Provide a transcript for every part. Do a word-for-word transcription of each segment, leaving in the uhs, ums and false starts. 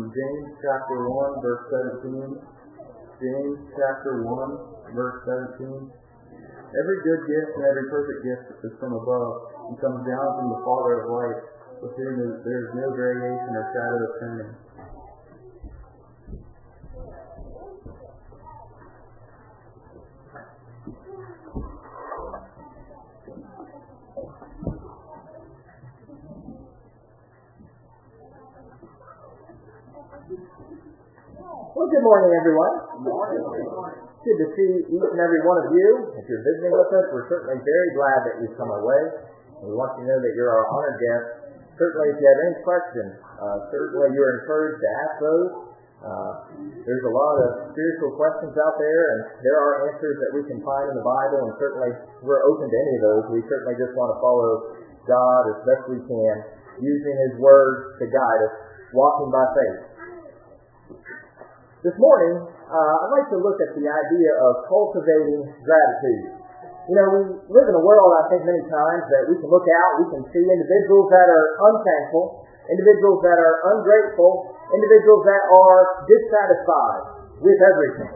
from James chapter one, verse seventeen. James chapter one, verse seventeen. Every good gift and every perfect gift is from above and comes down from the Father of lights, with whom there is no variation or shadow of turning. Well, good morning, everyone. Good morning. Good to see each and every one of you. If you're visiting with us, we're certainly very glad that you've come our way. We want you to know that you're our honored guest. Certainly, if you have any questions, uh, certainly you're encouraged to ask those. Uh, there's a lot of spiritual questions out there, and there are answers that we can find in the Bible, and certainly we're open to any of those. We certainly just want to follow God as best we can, using His Word to guide us, walking by faith. This morning, uh, I'd like to look at the idea of cultivating gratitude. You know, we live in a world, I think, many times that we can look out, we can see individuals that are unthankful, individuals that are ungrateful, individuals that are dissatisfied with everything.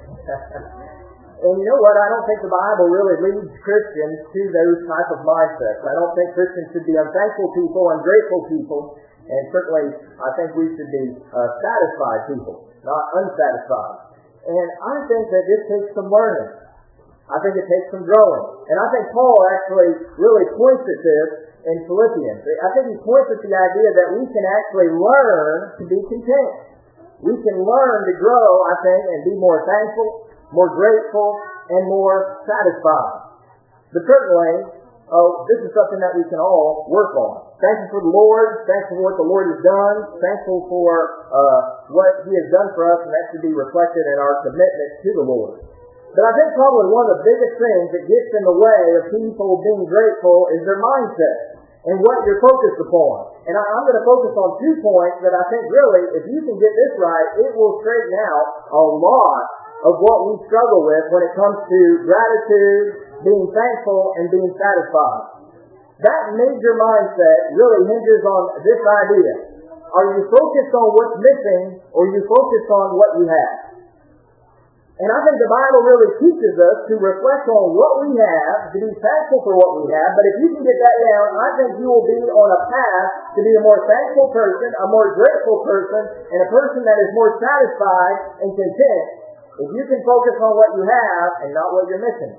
And you know what? I don't think the Bible really leads Christians to those type of mindsets. I don't think Christians should be unthankful people, ungrateful people, and certainly I think we should be uh, satisfied people, not unsatisfied. And I think that this takes some learning. I think it takes some growing. And I think Paul actually really points at this in Philippians. I think he points at the idea that we can actually learn to be content. We can learn to grow, I think, and be more thankful, more grateful, and more satisfied. But certainly, oh, this is something that we can all work on. Thankful for the Lord, thankful for what the Lord has done, thankful for uh, what He has done for us, and that should be reflected in our commitment to the Lord. But I think probably one of the biggest things that gets in the way of people being grateful is their mindset and what you're focused upon. And I, I'm going to focus on two points that I think really, if you can get this right, it will straighten out a lot of what we struggle with when it comes to gratitude, being thankful, and being satisfied. That major mindset really hinges on this idea. Are you focused on what's missing, or are you focused on what you have? And I think the Bible really teaches us to reflect on what we have, to be thankful for what we have. But if you can get that down, I think you will be on a path to be a more thankful person, a more grateful person, and a person that is more satisfied and content if you can focus on what you have and not what you're missing.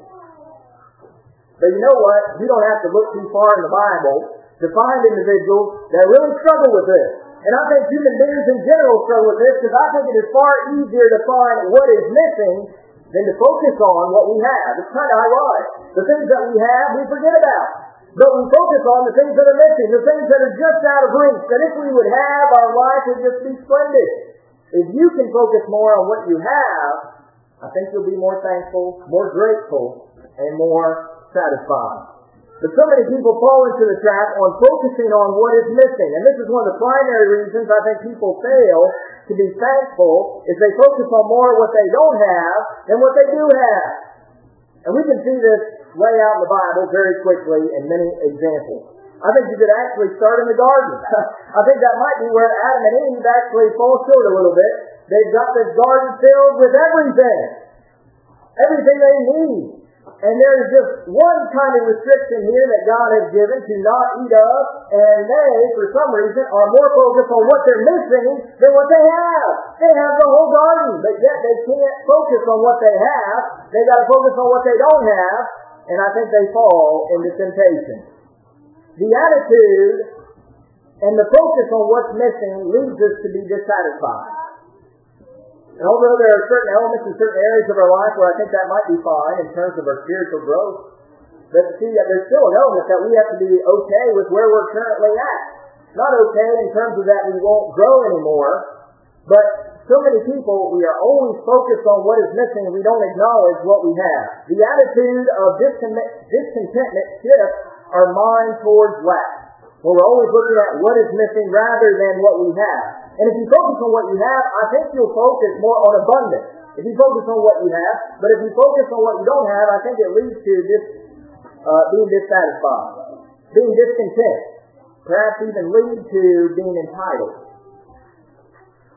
But you know what? You don't have to look too far in the Bible to find individuals that really struggle with this. And I think human beings in general struggle with this because I think it is far easier to find what is missing than to focus on what we have. It's kind of ironic. The things that we have, we forget about. But we focus on the things that are missing, the things that are just out of reach. That if we would have, our life would just be splendid. If you can focus more on what you have, I think you'll be more thankful, more grateful, and more satisfied. But so many people fall into the trap on focusing on what is missing. And this is one of the primary reasons I think people fail to be thankful, is they focus on more what they don't have than what they do have. And we can see this lay out in the Bible very quickly in many examples. I think you could actually start in the garden. I think that might be where Adam and Eve actually fall short a little bit. They've got this garden filled with everything. Everything they need. And there's just one kind of restriction here that God has given to not eat of, and they, for some reason, are more focused on what they're missing than what they have. They have the whole garden, but yet they can't focus on what they have. They've got to focus on what they don't have, and I think they fall into temptation. The attitude and the focus on what's missing leads us to be dissatisfied. And although there are certain elements in certain areas of our life where I think that might be fine in terms of our spiritual growth, but see, there's still an element that we have to be okay with where we're currently at. Not okay in terms of that we won't grow anymore, but so many people, we are always focused on what is missing and we don't acknowledge what we have. The attitude of discontentment shifts our mind towards lack. Well, we're always looking at what is missing rather than what we have. And if you focus on what you have, I think you'll focus more on abundance. If you focus on what you have, but if you focus on what you don't have, I think it leads to dis, uh, being dissatisfied, being discontent, perhaps even lead to being entitled.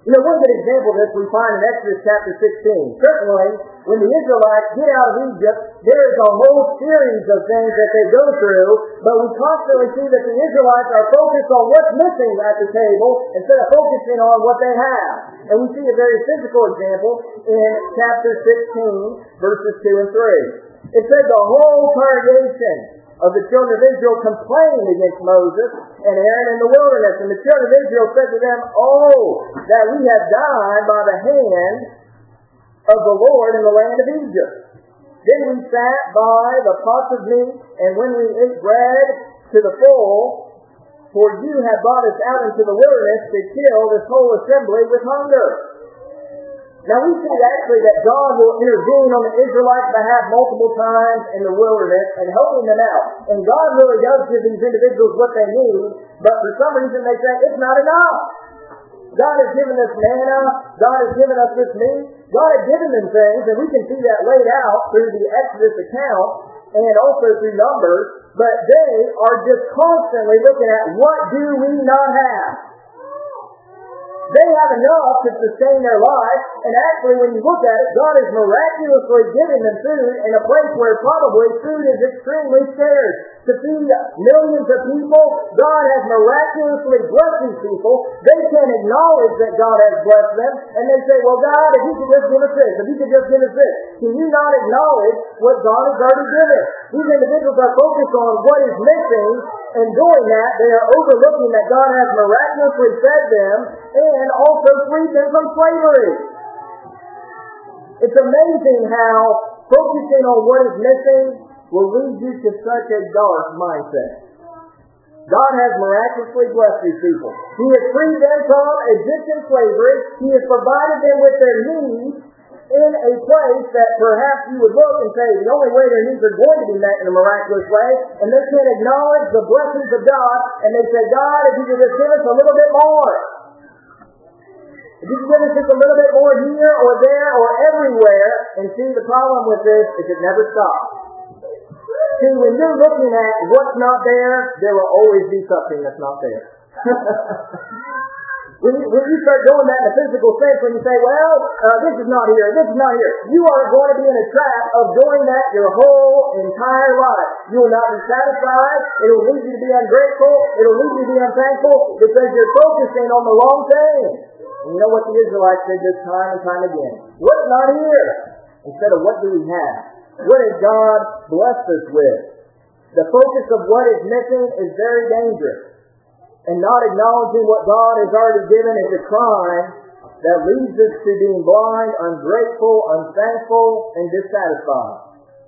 You know, one good example of this we find in Exodus chapter sixteen. Certainly, when the Israelites get out of Egypt, there is a whole series of things that they go through, but we constantly see that the Israelites are focused on what's missing at the table instead of focusing on what they have. And we see a very physical example in chapter sixteen, verses two and three. It says the whole congregation of the children of Israel complained against Moses and Aaron in the wilderness. And the children of Israel said to them, "Oh, that we had died by the hand of the Lord in the land of Egypt. Then we sat by the pots of meat, and when we ate bread to the full, for you have brought us out into the wilderness to kill this whole assembly with hunger." Now we see actually that God will intervene on the Israelites' behalf multiple times in the wilderness and helping them out. And God really does give these individuals what they need, but for some reason they say it's not enough. God has given us manna, God has given us this meat, God has given them things, and we can see that laid out through the Exodus account and also through Numbers, but they are just constantly looking at what do we not have. They have enough to sustain their life, and actually when you look at it, God is miraculously giving them food in a place where probably food is extremely scarce. To feed millions of people, God has miraculously blessed these people. They can't acknowledge that God has blessed them, and they say, "Well, God, if you could just give us this, if you could just give us this." Can you not acknowledge what God has already given? These individuals are focused on what is missing, and doing that, they are overlooking that God has miraculously fed them and also freed them from slavery. It's amazing how focusing on what is missing will lead you to such a dark mindset. God has miraculously blessed these people. He has freed them from Egyptian slavery. He has provided them with their needs in a place that perhaps you would look and say the only way their needs are going to be met in a miraculous way, and they can't acknowledge the blessings of God, and they say, "God, if you could just give us a little bit more. If you could give us just a little bit more here or there or everywhere." And see, the problem with this is it never stops. See, when you're looking at what's not there, there will always be something that's not there. When you, when you start doing that in a physical sense, when you say, "Well, uh, this is not here, this is not here," you are going to be in a trap of doing that your whole entire life. You will not be satisfied. It will lead you to be ungrateful. It will lead you to be unthankful because you're focusing on the wrong thing. And you know what the Israelites did this time and time again? What's not here? Instead of what do we have? What has God blessed us with? The focus of what is missing is very dangerous. And not acknowledging what God has already given is a crime that leads us to being blind, ungrateful, unthankful, and dissatisfied.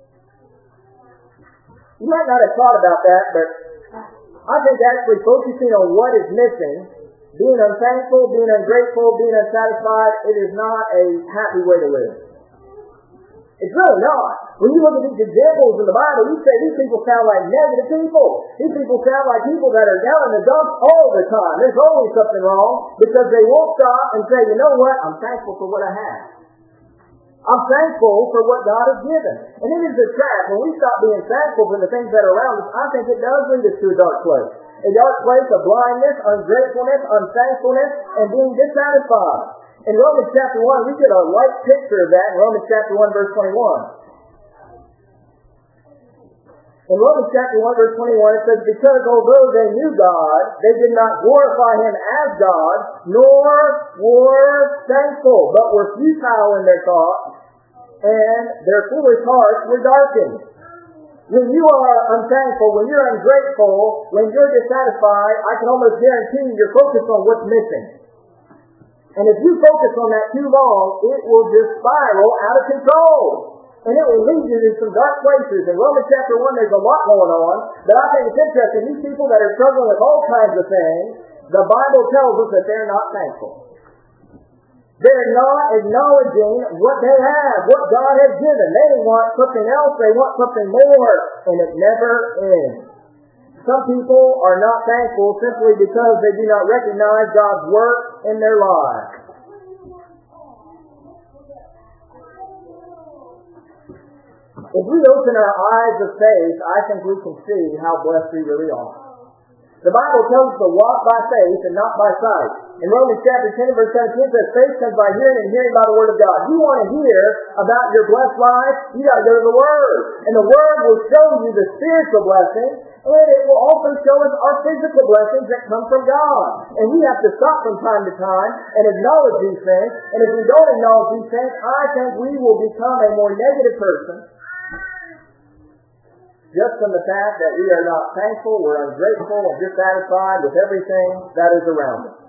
You might not have thought about that, but I think actually focusing on what is missing, being unthankful, being ungrateful, being unsatisfied, it is not a happy way to live. It's really not. When you look at these examples in the Bible, you say these people sound like negative people. These people sound like people that are down in the dumps all the time. There's always something wrong because they won't stop and say, "You know what? I'm thankful for what I have. I'm thankful for what God has given." And it is a trap. When we stop being thankful for the things that are around us, I think it does lead us to a dark place. A dark place of blindness, ungratefulness, unthankfulness, and being dissatisfied. In Romans chapter one, we get a light picture of that in Romans chapter one, verse twenty-one. In Romans chapter one, verse twenty-one, it says, "Because although they knew God, they did not glorify Him as God, nor were thankful, but were futile in their thoughts, and their foolish hearts were darkened." When you are unthankful, when you're ungrateful, when you're dissatisfied, I can almost guarantee you're focused on what's missing. And if you focus on that too long, it will just spiral out of control. And it will lead you to some dark places. In Romans chapter one, there's a lot going on. But I think it's interesting. These people that are struggling with all kinds of things, the Bible tells us that they're not thankful. They're not acknowledging what they have, what God has given. They want something else. They want something more. And it never ends. Some people are not thankful simply because they do not recognize God's work in their lives. If we open our eyes of faith, I think we can see how blessed we really are. The Bible tells us to walk by faith and not by sight. In Romans chapter ten, verse seventeen, it says, faith comes by hearing and hearing by the Word of God. You want to hear about your blessed life, you got to go to the Word. And the Word will show you the spiritual blessings, and it will also show us our physical blessings that come from God. And we have to stop from time to time and acknowledge these things. And if we don't acknowledge these things, I think we will become a more negative person, just from the fact that we are not thankful, we're ungrateful, and dissatisfied with everything that is around us.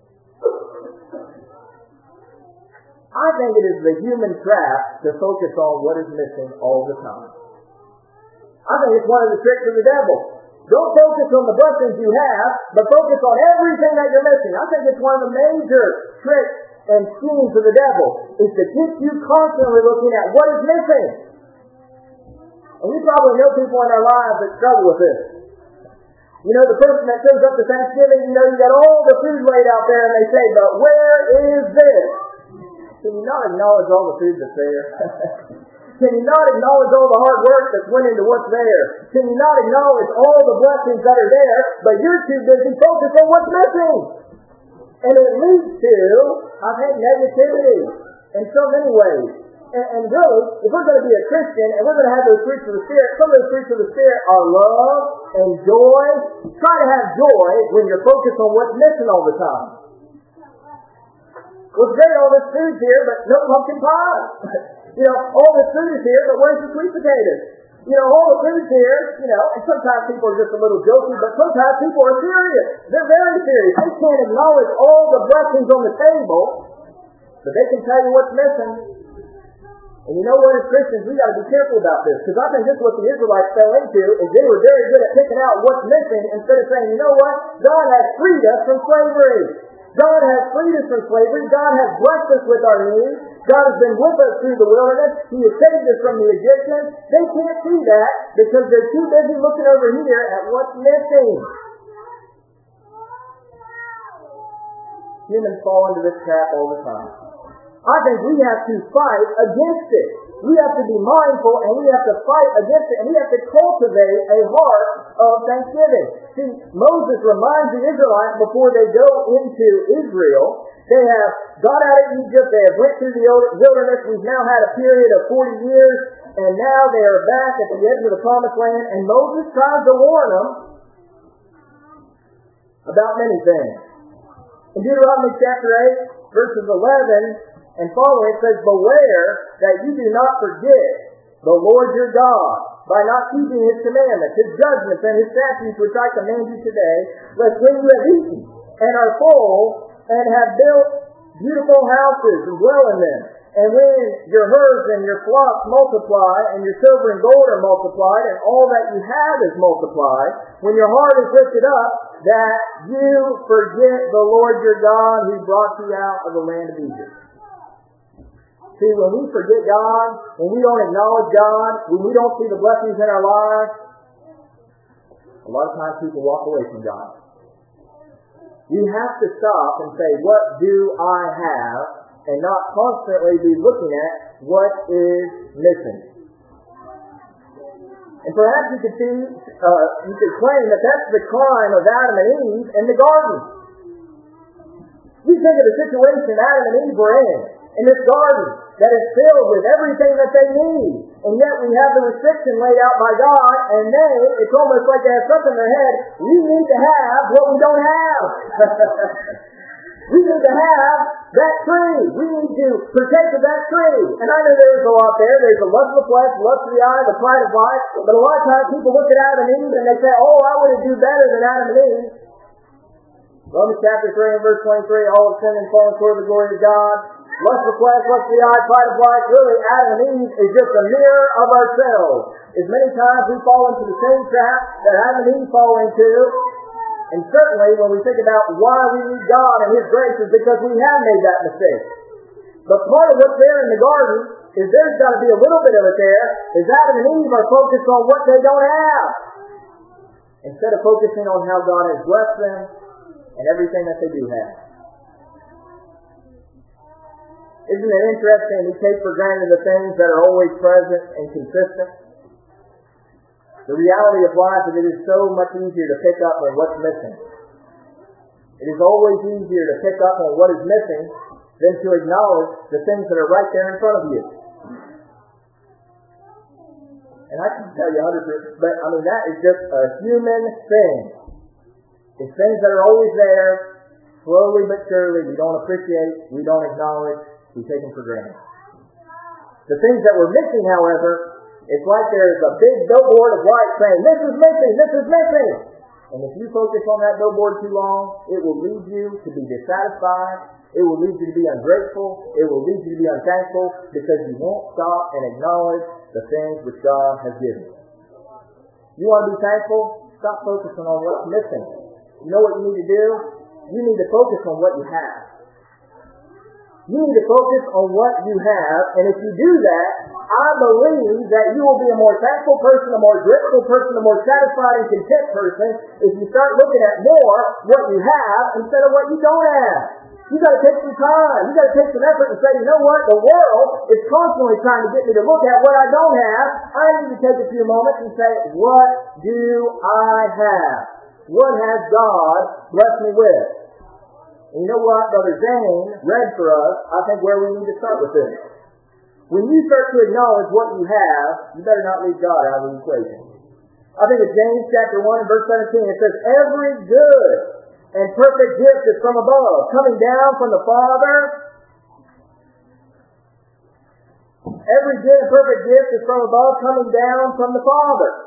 I think it is the human trap to focus on what is missing all the time. I think it's one of the tricks of the devil. Don't focus on the blessings you have, but focus on everything that you're missing. I think it's one of the major tricks and schemes of the devil, is to keep you constantly looking at what is missing. And we probably know people in our lives that struggle with this. You know, the person that shows up to Thanksgiving, you know, you got all the food laid out there, and they say, but where is this? Can you not acknowledge all the food that's there? Can you not acknowledge all the hard work that's went into what's there? Can you not acknowledge all the blessings that are there, but you're too busy focused on what's missing? And it leads to, I think, negativity in so many ways. And, and really, if we're going to be a Christian and we're going to have those fruits of the Spirit, some of those fruits of the Spirit are love and joy. Try to have joy when you're focused on what's missing all the time. Well, it's great, all this food's here, but no pumpkin pie. You know, all this food is here, but where's the sweet potatoes? You know, all the food's here, you know, and sometimes people are just a little jokey, but sometimes people are serious. They're very serious. They can't acknowledge all the blessings on the table, but they can tell you what's missing. And you know what, as Christians, we got to be careful about this, because I think this is what the Israelites fell into, is they were very good at picking out what's missing instead of saying, you know what, God has freed us from slavery. God has freed us from slavery. God has blessed us with our needs. God has been with us through the wilderness. He has saved us from the Egyptians. They can't see that because they're too busy looking over here at what's missing. Humans fall into this trap all the time. I think we have to fight against it. We have to be mindful and we have to fight against it, and we have to cultivate a heart of thanksgiving. See, Moses reminds the Israelites before they go into Israel, they have got out of Egypt, they have went through the wilderness, we've now had a period of forty years, and now they are back at the edge of the promised land, and Moses tries to warn them about many things. In Deuteronomy chapter eight, verses eleven and following, it says, beware that you do not forget the Lord your God by not keeping His commandments, His judgments, and His statutes which I command you today, lest when you have eaten and are full and have built beautiful houses and dwell in them, and when your herds and your flocks multiply, and your silver and gold are multiplied, and all that you have is multiplied, when your heart is lifted up, that you forget the Lord your God who brought you out of the land of Egypt. See, when we forget God, when we don't acknowledge God, when we don't see the blessings in our lives, a lot of times people walk away from God. We have to stop and say, what do I have? And not constantly be looking at what is missing. And perhaps you could see, uh, you could claim that that's the crime of Adam and Eve in the garden. You think of the situation Adam and Eve were in, in this garden that is filled with everything that they need. And yet we have the restriction laid out by God, and they, it's almost like they have something in their head, we need to have what we don't have. We need to have that tree. We need to partake of that tree. And I know there's a lot there. There's the lust of the flesh, the lust of the eye, the pride of life. But a lot of times people look at Adam and Eve and they say, oh, I want to do better than Adam and Eve. Romans chapter three and verse twenty-three, all have sinned and fallen short of the glory of God. Lust of the flesh, lust of the eye, pride of life. Really, Adam and Eve is just a mirror of ourselves. As many times we fall into the same trap that Adam and Eve fall into. And certainly, when we think about why we need God and His grace, is because we have made that mistake. But part of what's there in the garden is there's got to be a little bit of it there, is Adam and Eve are focused on what they don't have, instead of focusing on how God has blessed them and everything that they do have. Isn't it interesting we take for granted the things that are always present and consistent? The reality of life is it is so much easier to pick up on what's missing. It is always easier to pick up on what is missing than to acknowledge the things that are right there in front of you. And I can tell you a hundred percent, but I mean, that is just a human thing. It's things that are always there, slowly but surely, we don't appreciate, we don't acknowledge, we take them for granted. The things that we're missing, however, it's like there's a big billboard of light saying, this is missing, this is missing. And if you focus on that billboard too long, it will lead you to be dissatisfied. It will lead you to be ungrateful. It will lead you to be unthankful because you won't stop and acknowledge the things which God has given you. You want to be thankful? Stop focusing on what's missing. You know what you need to do? You need to focus on what you have. You need to focus on what you have, and if you do that, I believe that you will be a more thankful person, a more grateful person, a more satisfied and content person if you start looking at more what you have instead of what you don't have. You got to take some time. You got to take some effort and say, you know what? The world is constantly trying to get me to look at what I don't have. I need to take a few moments and say, what do I have? What has God blessed me with? And you know what? Brother Zane read for us, I think, where we need to start with this. When you start to acknowledge what you have, you better not leave God out of the equation. I think it's James chapter one and verse seventeen. It says, every good and perfect gift is from above, coming down from the Father. Every good and perfect gift is from above, coming down from the Father.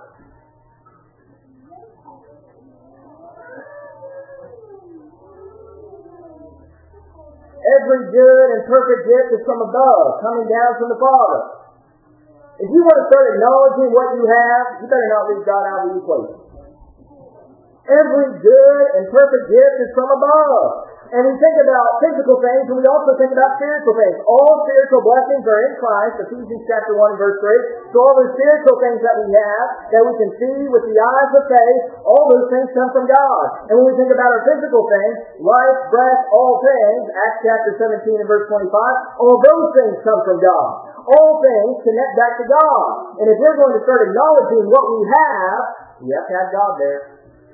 Every good and perfect gift is from above, coming down from the Father. If you want to start acknowledging what you have, you better not leave God out of the equation. Every good and perfect gift is from above. And we think about physical things, and we also think about spiritual things. All spiritual blessings are in Christ, Ephesians chapter one and verse three. So all the spiritual things that we have, that we can see with the eyes of faith, all those things come from God. And when we think about our physical things, life, breath, all things, Acts chapter seventeen and verse twenty-five, all those things come from God. All things connect back to God. And if we're going to start acknowledging what we have, we have to have God there.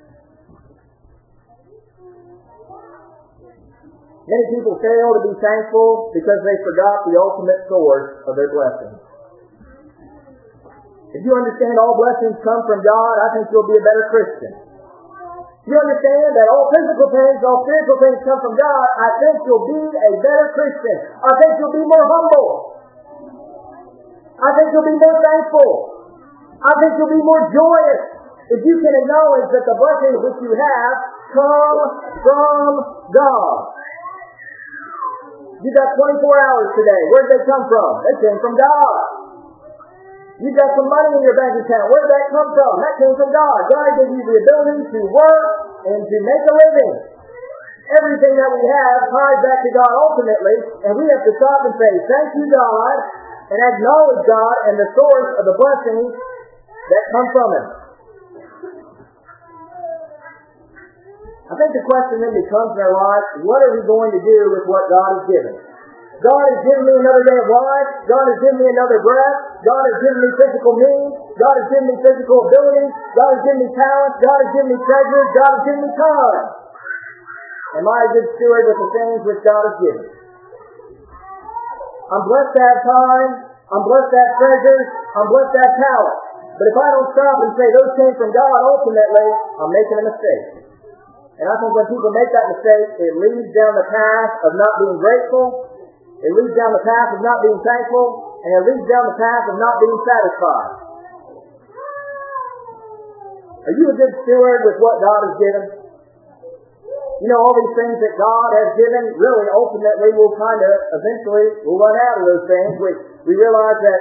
Many people fail to be thankful because they forgot the ultimate source of their blessings. If you understand all blessings come from God, I think you'll be a better Christian. If you understand that all physical things, all spiritual things come from God, I think you'll be a better Christian. I think you'll be more humble. I think you'll be more thankful. I think you'll be more joyous if you can acknowledge that the blessings which you have come from God. You got twenty-four hours today. Where did they come from? They came from God. You got some money in your bank account. Where did that come from? That came from God. God gave you the ability to work and to make a living. Everything that we have ties back to God ultimately, and we have to stop and say, thank you, God, and acknowledge God and the source of the blessings that come from Him. I think the question then becomes in our life, what are we going to do with what God has given? God has given me another day of life. God has given me another breath. God has given me physical means. God has given me physical abilities. God has given me talents. God has given me treasures. God has given me time. Am I a good steward with the things which God has given? I'm blessed to have time. I'm blessed to have treasures. I'm blessed to have talent. But if I don't stop and say those came from God, ultimately, I'm making a mistake. And I think when people make that mistake, it leads down the path of not being grateful, it leads down the path of not being thankful, and it leads down the path of not being satisfied. Are you a good steward with what God has given? You know, all these things that God has given, really, ultimately, will kind of, eventually, we'll run out of those things. We, we realize that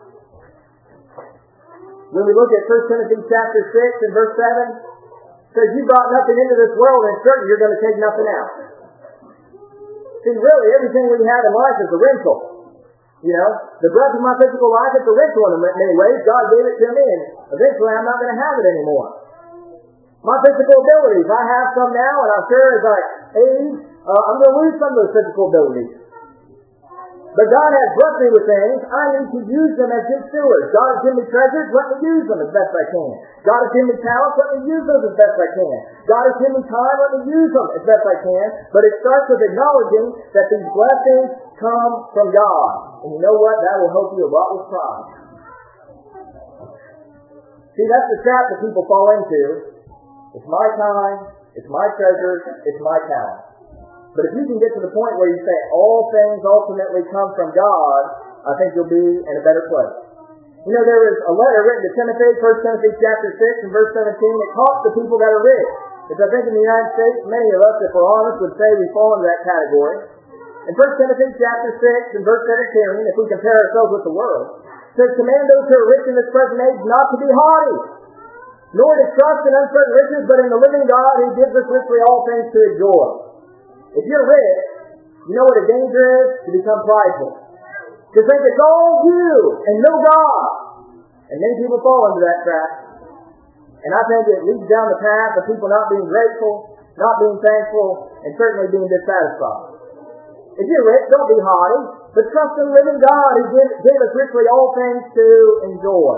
when we look at First Timothy chapter six and verse seven, says you brought nothing into this world, and certainly you're going to take nothing out. See, really, everything we have in life is a rental. You know, the breath of my physical life is a rental in many ways. God gave it to me, and eventually I'm not going to have it anymore. My physical abilities, I have some now, and I'm sure as I age, uh, I'm going to lose some of those physical abilities. But God has blessed me with things. I need to use them as good stewards. God has given me treasures. Let me use them as best I can. God has given me talents. Let me use those as best I can. God has given me time. Let me use them as best I can. But it starts with acknowledging that these blessings come from God. And you know what? That will help you a lot with pride. See, that's the trap that people fall into. It's my time. It's my treasures. It's my talent. But if you can get to the point where you say all things ultimately come from God, I think you'll be in a better place. You know, there is a letter written to Timothy, First Timothy chapter six and verse seventeen. It talks to people that are rich. Which I think in the United States, many of us, if we're honest, would say we fall into that category. In First Timothy chapter six and verse seventeen, if we compare ourselves with the world, it says, command those who are rich in this present age not to be haughty, nor to trust in uncertain riches, but in the living God who gives us richly all things to enjoy. If you're rich, you know what a danger is? To become prideful. To think it's all you and no God. And many people fall into that trap. And I think it leads down the path of people not being grateful, not being thankful, and certainly being dissatisfied. If you're rich, don't be haughty, but trust in the living God who gave, gave us richly all things to enjoy.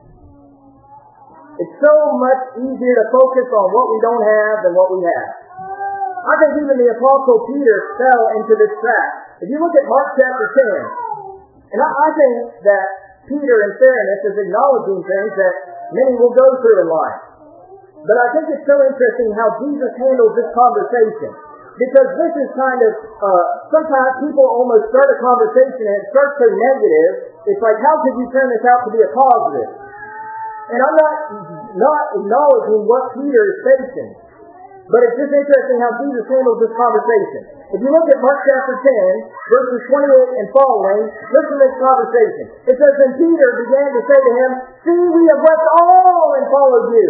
It's so much easier to focus on what we don't have than what we have. I think even the Apostle Peter fell into this trap. If you look at Mark chapter ten, and I, I think that Peter, in fairness, is acknowledging things that many will go through in life. But I think it's so interesting how Jesus handles this conversation. Because this is kind of, uh, sometimes people almost start a conversation and it starts so negative, it's like, how could you turn this out to be a positive? And I'm not, not acknowledging what Peter is facing. But it's just interesting how Jesus handles this conversation. If you look at Mark chapter ten, verses twenty-eight and following, listen to this conversation. It says, and Peter began to say to him, see, we have left all and followed you.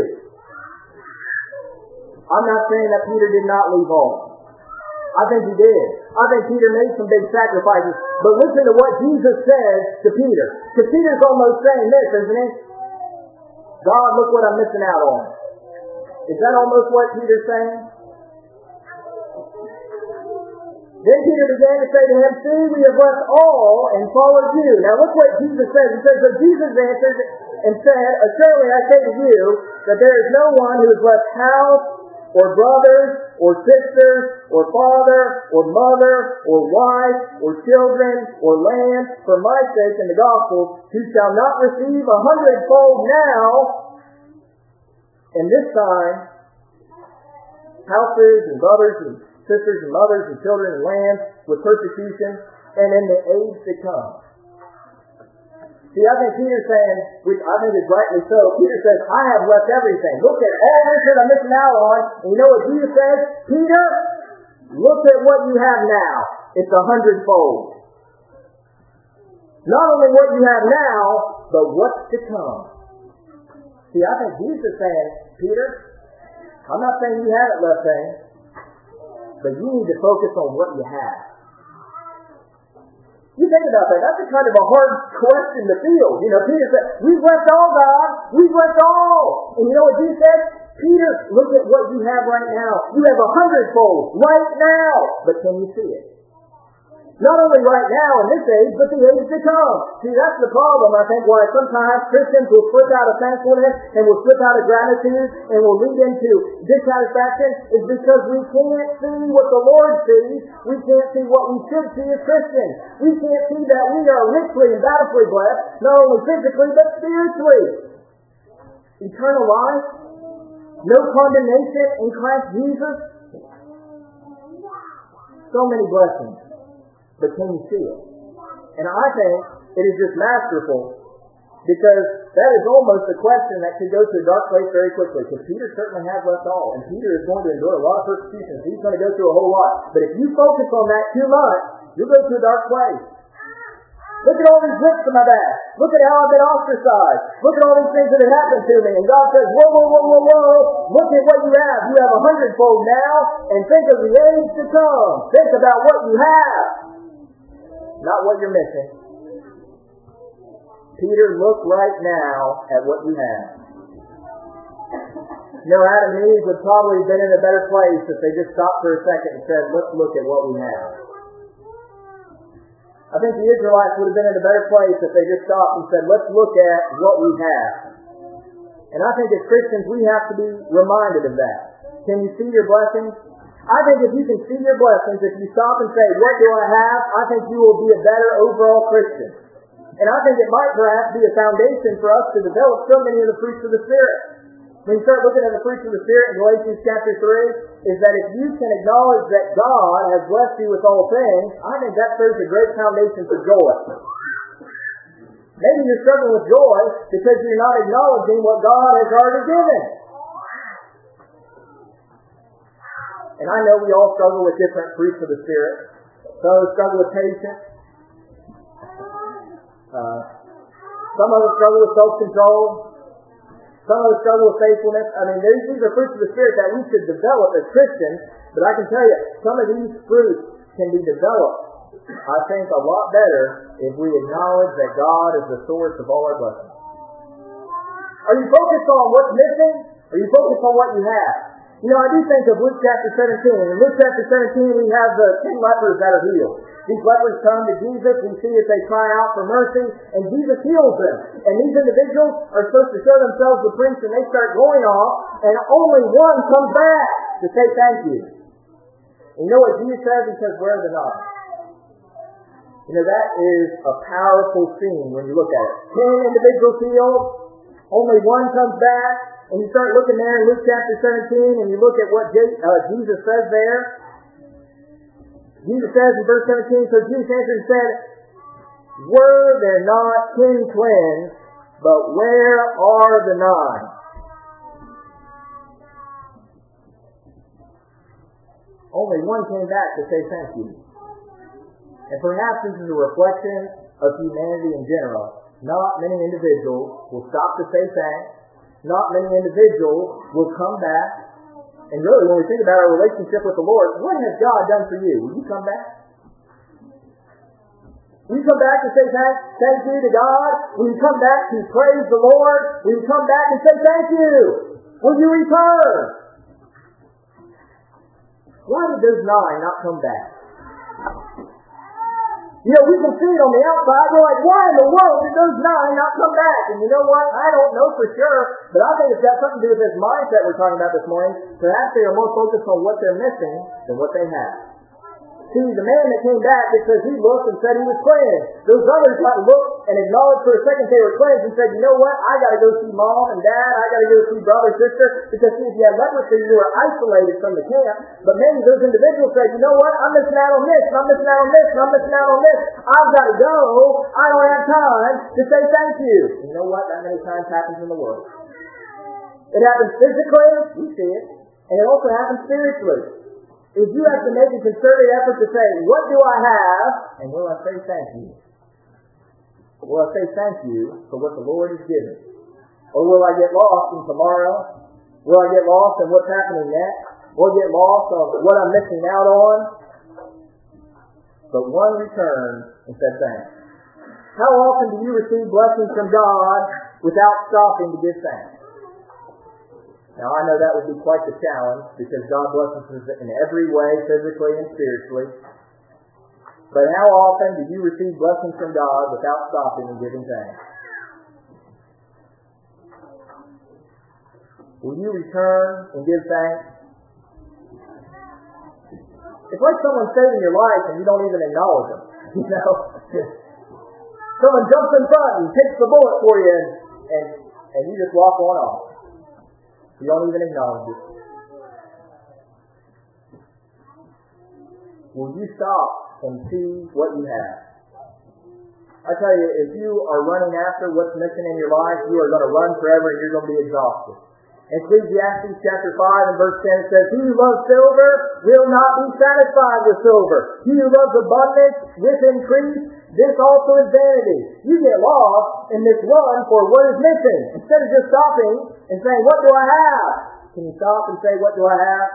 I'm not saying that Peter did not leave all. I think he did. I think Peter made some big sacrifices. But listen to what Jesus says to Peter. Because Peter's almost saying this, isn't he? God, look what I'm missing out on. Is that almost what Peter's saying? Then Peter began to say to him, see, we have left all and followed you. Now look what Jesus says. He says, but Jesus answered and said, assuredly I say to you, that there is no one who has left house, or brothers, or sisters, or father, or mother, or wife, or children, or land, for my sake in the gospel, who shall not receive a hundredfold now, and this time, houses and brothers and sisters and mothers and children and lands with persecution, and in the age to come. See, I think Peter's saying, which I think is rightly so, Peter says, I have left everything. Look at all this that I'm missing out on. And you know what Jesus says? Peter, look at what you have now. It's a hundredfold. Not only what you have now, but what's to come. See, I think Jesus is saying, Peter, I'm not saying you haven't left things, but you need to focus on what you have. You think about that. That's a kind of a hard question to field. You know, Peter said, we've left all, God. We've left all. And you know what Jesus said? Peter, look at what you have right now. You have a hundredfold right now. But can you see it? Not only right now in this age, but the age to come. See, that's the problem, I think, why sometimes Christians will slip out of thankfulness and will slip out of gratitude and will lead into dissatisfaction, is because we can't see what the Lord sees. We can't see what we should see as Christians. We can't see that we are richly and bountifully blessed, not only physically, but spiritually. Eternal life, no condemnation in Christ Jesus. So many blessings. But can you see it? And I think it is just masterful, because that is almost a question that could go to a dark place very quickly, because Peter certainly has left all, and Peter is going to endure a lot of persecution. He's going to go through a whole lot. But if you focus on that too much, you'll go to a dark place. Look at all these whips on my back. Look at how I've been ostracized. Look at all these things that have happened to me. And God says, whoa, whoa, whoa, whoa, whoa. Look at what you have. You have a hundredfold now, and think of the age to come. Think about what you have. Not what you're missing. Peter, look right now at what you have. You know, Adam and Eve would probably have been in a better place if they just stopped for a second and said, let's look at what we have. I think the Israelites would have been in a better place if they just stopped and said, let's look at what we have. And I think as Christians, we have to be reminded of that. Can you see your blessings? I think if you can see your blessings, if you stop and say, what do I have? I think you will be a better overall Christian. And I think it might perhaps be a foundation for us to develop so many of the fruits of the Spirit. When you start looking at the fruits of the Spirit in Galatians chapter three, is that if you can acknowledge that God has blessed you with all things, I think that serves a great foundation for joy. Maybe you're struggling with joy because you're not acknowledging what God has already given. And I know we all struggle with different fruits of the Spirit. Some of us struggle with patience. Uh, some of us struggle with self-control. Some of us struggle with faithfulness. I mean, these are fruits of the Spirit that we should develop as Christians. But I can tell you, some of these fruits can be developed, I think, a lot better if we acknowledge that God is the source of all our blessings. Are you focused on what's missing? Or are you focused on what you have? You know, I do think of Luke chapter seventeen. In Luke chapter seventeen, we have the ten lepers that are healed. These lepers come to Jesus. We see that they cry out for mercy, and Jesus heals them. And these individuals are supposed to show themselves the prince, and they start going off, and only one comes back to say thank you. And you know what Jesus says? He says, where are the nine? You know, that is a powerful scene when you look at it. Ten individuals healed, only one comes back. And you start looking there in Luke chapter seventeen, and you look at what Jesus says there. Jesus says in verse seventeen, so Jesus answered and said, were there not ten twins, but where are the nine? Only one came back to say thank you. And perhaps this is a reflection of humanity in general. Not many individuals will stop to say thanks. Not many individuals will come back. And really, when we think about our relationship with the Lord, what has God done for you? Will you come back? Will you come back to say thank, thank you to God? Will you come back to praise the Lord? Will you come back and say thank you? Will you return? Why did those nine not come back? You know, we can see it on the outside. We're like, why in the world did those nine not come back? And you know what? I don't know for sure, but I think it's got something to do with this mindset we're talking about this morning. Perhaps they are more focused on what they're missing than what they have. See, the man that came back because he looked and said he was cleansed. Those others might look and acknowledge for a second they were cleansed and said, you know what? I got to go see mom and dad. I got to go see brother, sister. Because see, if you had leprosy, you were isolated from the camp. But maybe those individuals said, you know what? I'm missing out on this. I'm missing out on this. I'm missing out on this. I've got to go. I don't have time to say thank you. You know what? That many times happens in the world. It happens physically. We see it. And it also happens spiritually. If you have to make a concerted effort to say, what do I have? And will I say thank you? Will I say thank you for what the Lord has given? Or will I get lost in tomorrow? Will I get lost in what's happening next? Or get lost on what I'm missing out on? But one returned and said thanks. How often do you receive blessings from God without stopping to give thanks? Now, I know that would be quite the challenge because God blesses us in every way, physically and spiritually. But how often do you receive blessings from God without stopping and giving thanks? Will you return and give thanks? It's like someone saving your life and you don't even acknowledge them. You know, someone jumps in front and takes the bullet for you, and and, and you just walk on off. You don't even acknowledge it. Will you stop and see what you have? I tell you, if you are running after what's missing in your life, you are going to run forever and you're going to be exhausted. Ecclesiastes chapter five and verse ten says, he who loves silver will not be satisfied with silver. He who loves abundance with increase, this also is vanity. You get lost in this run for what is missing. Instead of just stopping and saying, what do I have? Can you stop and say, what do I have?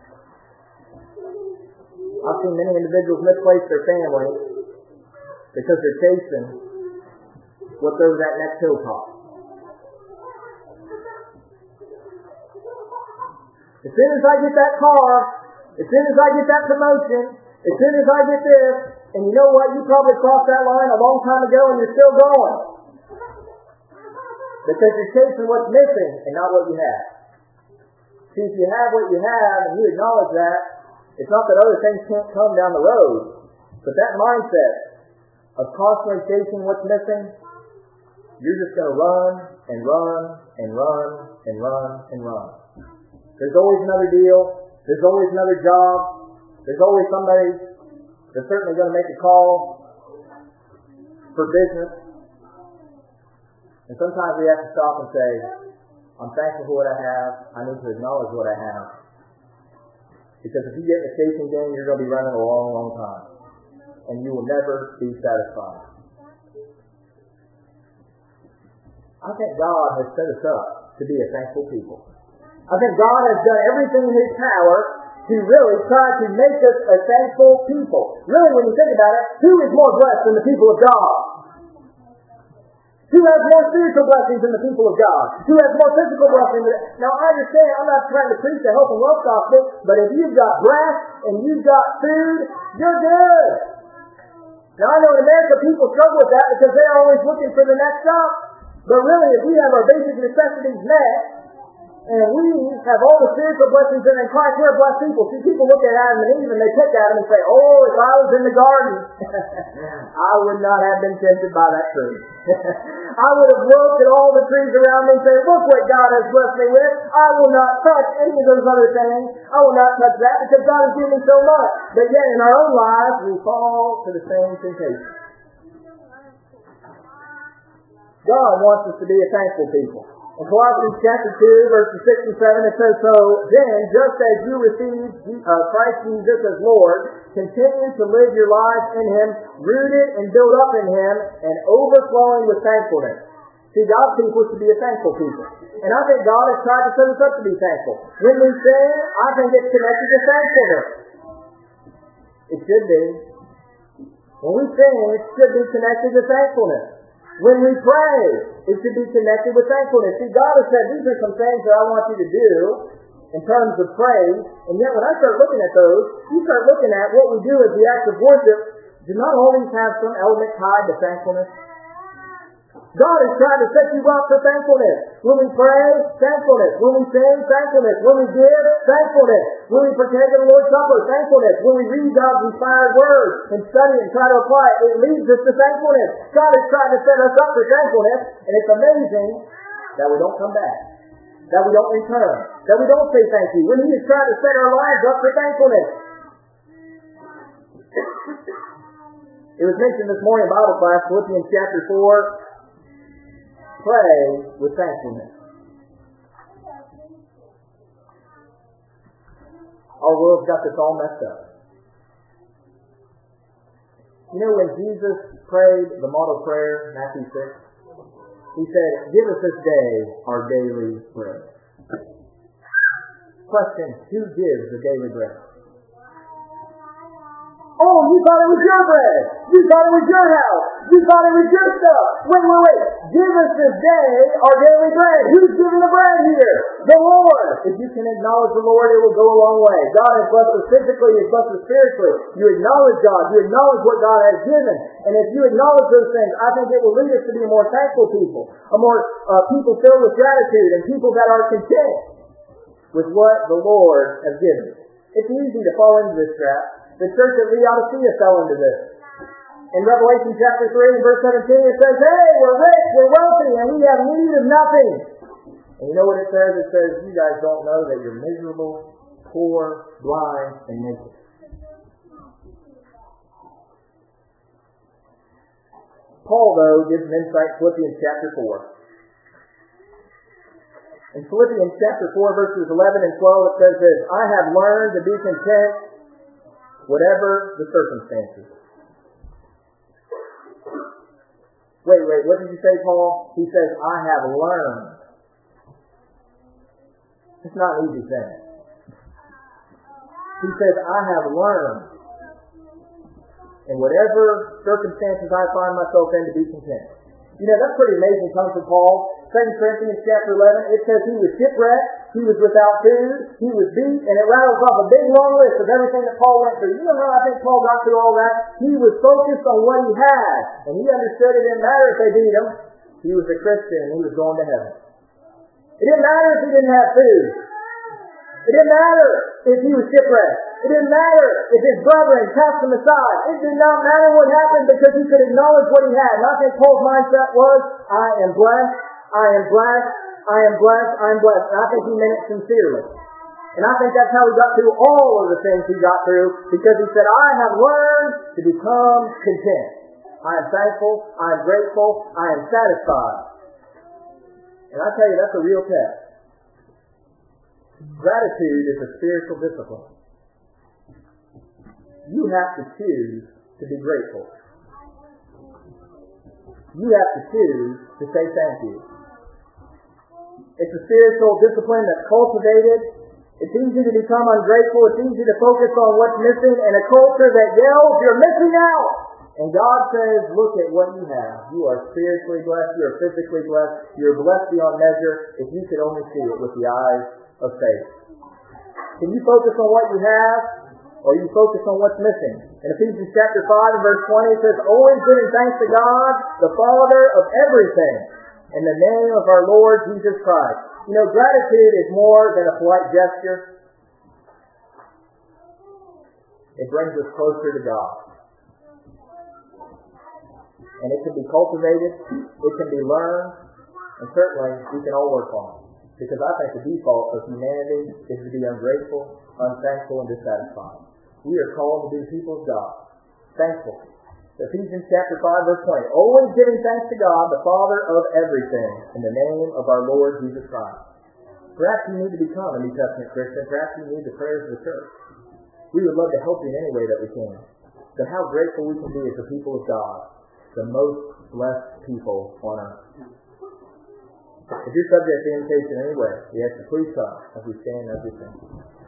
I've seen many individuals misplace their family because they're chasing what goes that next hilltop. As soon as I get that car, as soon as I get that promotion, as soon as I get this, And you know what? You probably crossed that line a long time ago and you're still going. Because you're chasing what's missing and not what you have. See, if you have what you have and you acknowledge that, it's not that other things can't come down the road, but that mindset of constantly chasing what's missing, you're just going to run and run and run and run and run. There's always another deal. There's always another job. There's always somebody that's certainly going to make a call for business. And sometimes we have to stop and say, I'm thankful for what I have. I need to acknowledge what I have. Because if you get in the chasing game, you're going to be running a long, long time. And you will never be satisfied. I think God has set us up to be a thankful people. I think God has done everything in His power to really try to make us a thankful people. Really, when you think about it, who is more blessed than the people of God? Who has more spiritual blessings than the people of God? Who has more physical blessings? Now, I understand, I'm not trying to preach the health and wealth gospel, but if you've got breath and you've got food, you're good. Now, I know in America people struggle with that because they're always looking for the next stop. But really, if we have our basic necessities met, and we have all the spiritual blessings in Christ, we're blessed people. See, people look at Adam and Eve and they pick at him and say, oh, if I was in the garden, I would not have been tempted by that tree. I would have looked at all the trees around me and said, look what God has blessed me with. I will not touch any of those other things. I will not touch that because God has given me so much. But yet in our own lives, we fall to the same temptation. God wants us to be a thankful people. In Colossians chapter two, verses six and seven, it says, so then, just as you received uh, Christ Jesus as Lord, continue to live your lives in Him, rooted and built up in Him, and overflowing with thankfulness. See, God's people should be a thankful people. And I think God has tried to set us up to be thankful. When we sing, I think it's connected to thankfulness. It should be. When we sing, it should be connected to thankfulness. When we pray, it should be connected with thankfulness. See, God has said, these are some things that I want you to do in terms of praise. And yet when I start looking at those, you start looking at what we do as the act of worship, do not always have some element tied to thankfulness. God is trying to set you up for thankfulness. When we pray, thankfulness. When we sing, thankfulness. When we give, thankfulness. When we partake of the Lord's Supper, thankfulness. When we read God's inspired word and study and try to apply it, it leads us to thankfulness. God is trying to set us up for thankfulness, and it's amazing that we don't come back, that we don't return, that we don't say thank you, when He is trying to set our lives up for thankfulness. It was mentioned this morning in Bible class, Philippians chapter four, pray with thankfulness. Our world's got this all messed up. You know, when Jesus prayed the model prayer, Matthew six, He said, give us this day our daily bread. Question, who gives the daily bread? Oh, you thought it was your bread. You thought it was your house. You thought it was your stuff. Wait, wait, wait. Give us this day our daily bread. Who's giving the bread here? The Lord. If you can acknowledge the Lord, it will go a long way. God has blessed us physically. He has blessed us spiritually. You acknowledge God. You acknowledge what God has given. And if you acknowledge those things, I think it will lead us to be a more thankful people. A more uh, people filled with gratitude and people that are content with what the Lord has given. It's easy to fall into this trap. The church at Laodicea fell into this. In Revelation chapter three and verse seventeen, it says, hey, we're rich, we're wealthy, and we have need of nothing. And you know what it says? It says, you guys don't know that you're miserable, poor, blind, and naked. Paul, though, gives an insight in Philippians chapter four. In Philippians chapter four, verses eleven and twelve, it says this, I have learned to be content whatever the circumstances. Wait, wait, what did you say, Paul? He says, I have learned. It's not an easy thing. He says, I have learned in whatever circumstances I find myself in to be content. You know, that's pretty amazing coming from Paul. Second Corinthians chapter eleven, it says he was shipwrecked, he was without food, he was beat, and it rattles off a big long list of everything that Paul went through. You know how I think Paul got through all that? He was focused on what he had, and he understood it didn't matter if they beat him. He was a Christian and he was going to heaven. It didn't matter if he didn't have food. It didn't matter if he was shipwrecked. It didn't matter if his brethren cast him aside. It did not matter what happened because he could acknowledge what he had. And I think Paul's mindset was, I am blessed, I am blessed, I am blessed, I am blessed. And I think he meant it sincerely. And I think that's how he got through all of the things he got through, because he said, I have learned to become content. I am thankful, I am grateful, I am satisfied. And I tell you, that's a real test. Gratitude is a spiritual discipline. You have to choose to be grateful. You have to choose to say thank you. It's a spiritual discipline that's cultivated. It's easy to become ungrateful. It's easy to focus on what's missing in a culture that yells, you're missing out. And God says, look at what you have. You are spiritually blessed. You are physically blessed. You're blessed beyond measure if you could only see it with the eyes of faith. Can you focus on what you have, or you focus on what's missing? In Ephesians chapter five and verse twenty, it says, always giving thanks to God, the Father of everything, in the name of our Lord Jesus Christ. You know, gratitude is more than a polite gesture. It brings us closer to God. And it can be cultivated, it can be learned, and certainly we can all work on it. Because I think the default of humanity is to be ungrateful, unthankful, and dissatisfied. We are called to be the people of God. Thankful. Ephesians chapter five, verse twenty. Always giving thanks to God, the Father of everything, in the name of our Lord Jesus Christ. Perhaps you need to become a New Testament Christian. Perhaps you need the prayers of the church. We would love to help you in any way that we can. But how grateful we can be as the people of God, the most blessed people on earth. If you're subject to invitation in any way, we ask you please come as we stand and as we sing.